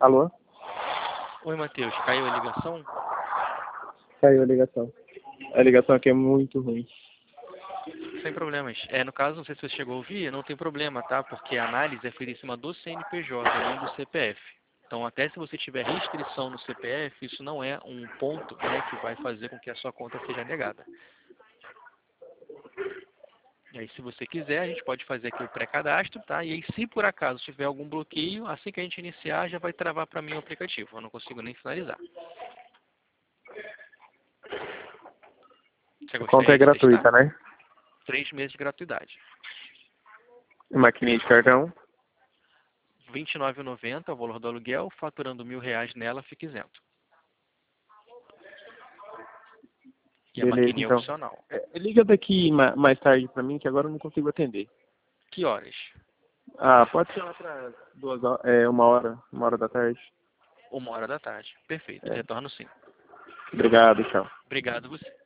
Alô? Oi, Matheus. Caiu a ligação? Caiu a ligação. A ligação aqui é muito ruim. Sem problemas. No caso, não sei se você chegou a ouvir, não tem problema, tá? Porque a análise é feita em cima do CNPJ, não do CPF. Então, até se você tiver restrição no CPF, isso não é um ponto, né, que vai fazer com que a sua conta seja negada. E aí, se você quiser, a gente pode fazer aqui o pré-cadastro, tá? E aí, se por acaso tiver algum bloqueio, assim que a gente iniciar, já vai travar para mim o aplicativo. Eu não consigo nem finalizar. Você A conta é gostaria de testar? gratuita, né? 3 meses de gratuidade. Maquininha de cartão. R$ 29,90 é o valor do aluguel, faturando R$ 1.000 nela, fica isento. E a Beleza, maquininha é então. opcional. Liga daqui mais tarde pra mim, que agora eu não consigo atender. Que horas? Ah, pode ser lá pra 2 horas, 1 hora da tarde. 1 hora da tarde. Perfeito. É. Retorno sim. Obrigado, tchau. Obrigado você.